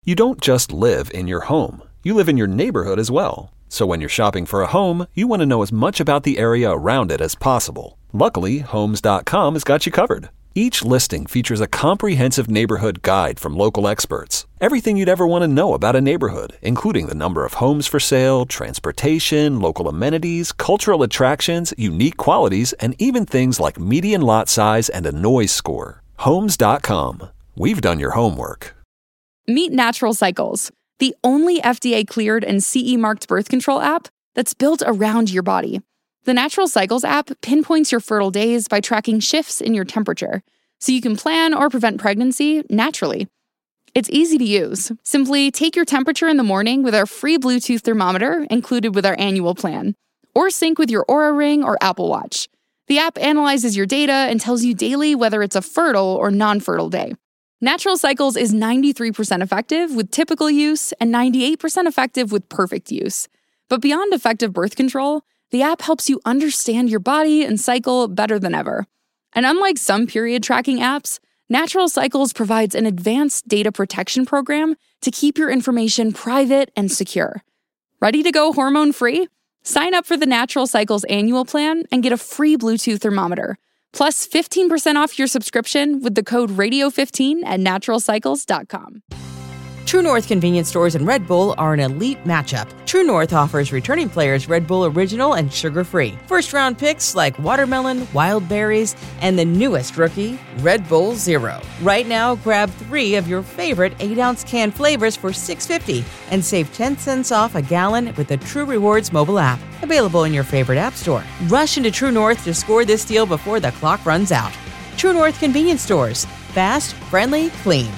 You don't just live in your home. You live in your neighborhood as well. So when you're shopping for a home, you want to know as much about the area around it as possible. Luckily, Homes.com has got you covered. Each listing features a comprehensive neighborhood guide from local experts. Everything you'd ever want to know about a neighborhood, including the number of homes for sale, transportation, local amenities, cultural attractions, unique qualities, and even things like median lot size and a noise score. Homes.com. We've done your homework. Meet Natural Cycles, the only FDA-cleared and CE-marked birth control app that's built around your body. The Natural Cycles app pinpoints your fertile days by tracking shifts in your temperature, so you can plan or prevent pregnancy naturally. It's easy to use. Simply take your temperature in the morning with our free Bluetooth thermometer included with our annual plan, or sync with your Oura Ring or Apple Watch. The app analyzes your data and tells you daily whether it's a fertile or non-fertile day. Natural Cycles is 93% effective with typical use and 98% effective with perfect use. But beyond effective birth control, the app helps you understand your body and cycle better than ever. And unlike some period tracking apps, Natural Cycles provides an advanced data protection program to keep your information private and secure. Ready to go hormone-free? Sign up for the Natural Cycles annual plan and get a free Bluetooth thermometer, plus 15% off your subscription with the code RADIO15 at naturalcycles.com. True North convenience stores and Red Bull are an elite matchup. True North offers returning players Red Bull Original and sugar-free. First-round picks like watermelon, wild berries, and the newest rookie, Red Bull Zero. Right now, grab 3 of your favorite 8-ounce can flavors for $6.50 and save 10 cents off a gallon with the True Rewards mobile app. Available in your favorite app store. Rush into True North to score this deal before the clock runs out. True North convenience stores. Fast, friendly, clean.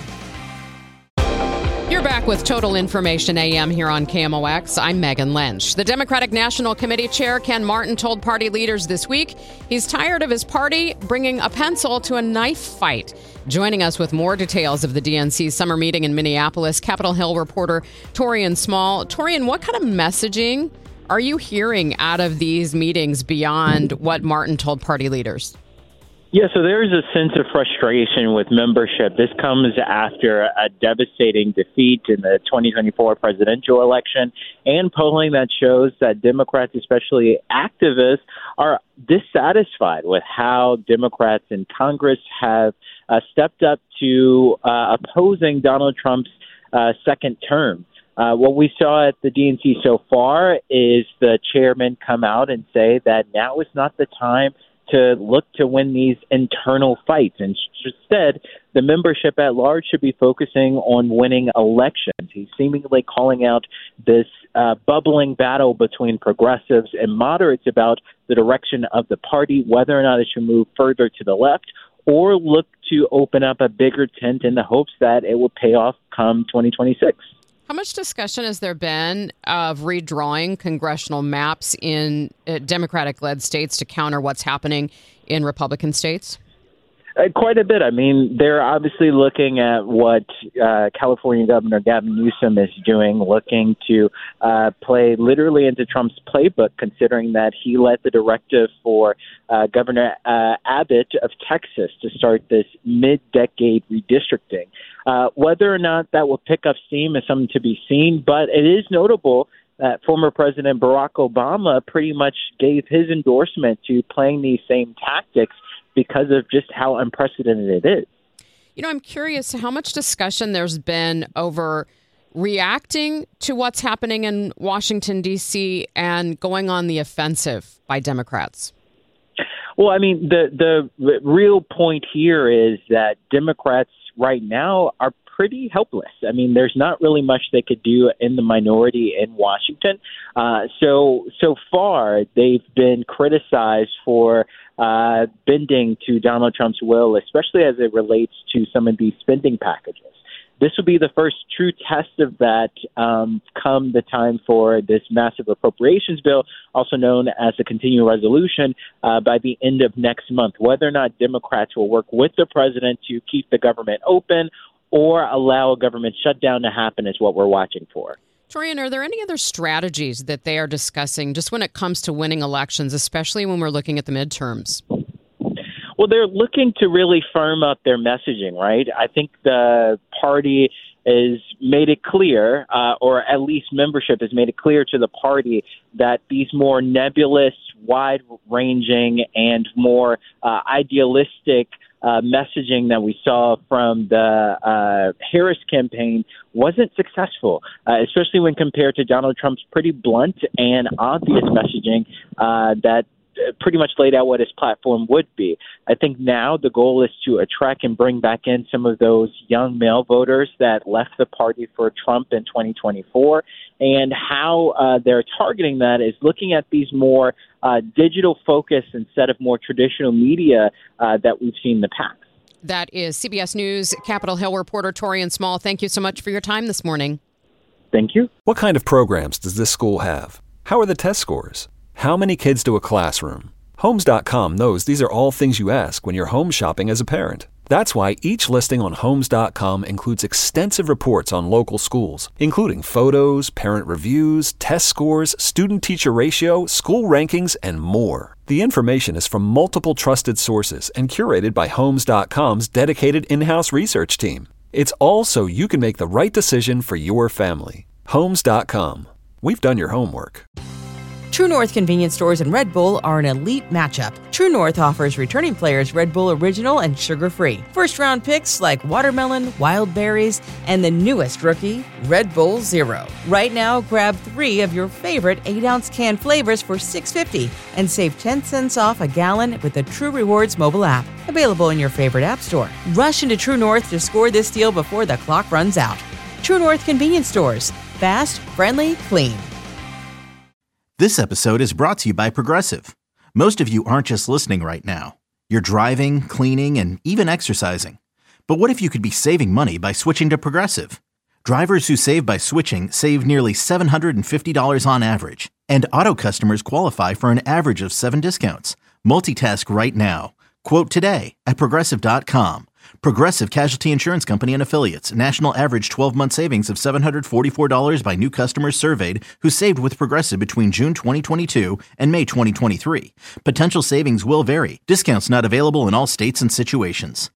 You're back with Total Information AM here on KMOX. I'm Megan Lynch. The Democratic National Committee Chair Ken Martin told party leaders this week he's tired of his party bringing a pencil to a knife fight. Joining us with more details of the DNC summer meeting in Minneapolis, Capitol Hill reporter Torian Small. Torian, what kind of messaging are you hearing out of these meetings beyond what Martin told party leaders? Yeah, so there's a sense of frustration with membership. This comes after a devastating defeat in the 2024 presidential election and polling that shows that Democrats, especially activists, are dissatisfied with how Democrats in Congress have stepped up to opposing Donald Trump's second term. What we saw at the DNC so far is the chairman come out and say that now is not the time to look to win these internal fights. And instead, the membership at large should be focusing on winning elections. He's seemingly calling out this bubbling battle between progressives and moderates about the direction of the party, whether or not it should move further to the left or look to open up a bigger tent in the hopes that it will pay off come 2026. How much discussion has there been of redrawing congressional maps in Democratic-led states to counter what's happening in Republican states? Quite a bit. I mean, they're obviously looking at what California Governor Gavin Newsom is doing, looking to play literally into Trump's playbook, considering that he led the directive for Governor Abbott of Texas to start this mid-decade redistricting. Whether or not that will pick up steam is something to be seen, but it is notable that former President Barack Obama pretty much gave his endorsement to playing these same tactics because of just how unprecedented it is. You know, I'm curious how much discussion there's been over reacting to what's happening in Washington, D.C. and going on the offensive by Democrats. Well, I mean, the real point here is that Democrats right now are pretty helpless. I mean, there's not really much they could do in the minority in Washington. So far, they've been criticized for bending to Donald Trump's will, especially as it relates to some of these spending packages. This will be the first true test of that come the time for this massive appropriations bill, also known as a continuing resolution, by the end of next month. Whether or not Democrats will work with the president to keep the government open or allow a government shutdown to happen is what we're watching for. Torian, are there any other strategies that they are discussing just when it comes to winning elections, especially when we're looking at the midterms? Well, they're looking to really firm up their messaging, right? I think the party is made it clear, or at least membership has made it clear to the party that these more nebulous, wide-ranging, and more idealistic messaging that we saw from the Harris campaign wasn't successful, especially when compared to Donald Trump's pretty blunt and obvious messaging that pretty much laid out what his platform would be. I think now the goal is to attract and bring back in some of those young male voters that left the party for Trump in 2024. And how they're targeting that is looking at these more digital focus instead of more traditional media that we've seen in the past. That is CBS News Capitol Hill reporter Torian Small. Thank you so much for your time this morning. Thank you. What kind of programs does this school have? How are the test scores? How many kids do a classroom? Homes.com knows these are all things you ask when you're home shopping as a parent. That's why each listing on Homes.com includes extensive reports on local schools, including photos, parent reviews, test scores, student-teacher ratio, school rankings, and more. The information is from multiple trusted sources and curated by Homes.com's dedicated in-house research team. It's all so you can make the right decision for your family. Homes.com. We've done your homework. True North convenience stores and Red Bull are an elite matchup. True North offers returning players Red Bull Original and sugar-free. First-round picks like watermelon, wild berries, and the newest rookie, Red Bull Zero. Right now, grab 3 of your favorite 8-ounce can flavors for $6.50 and save 10 cents off a gallon with the True Rewards mobile app. Available in your favorite app store. Rush into True North to score this deal before the clock runs out. True North convenience stores. Fast, friendly, clean. This episode is brought to you by Progressive. Most of you aren't just listening right now. You're driving, cleaning, and even exercising. But what if you could be saving money by switching to Progressive? Drivers who save by switching save nearly $750 on average. And auto customers qualify for an average of 7 discounts. Multitask right now. Quote today at Progressive.com. Progressive Casualty Insurance Company and Affiliates. National average 12-month savings of $744 by new customers surveyed who saved with Progressive between June 2022 and May 2023. Potential savings will vary. Discounts not available in all states and situations.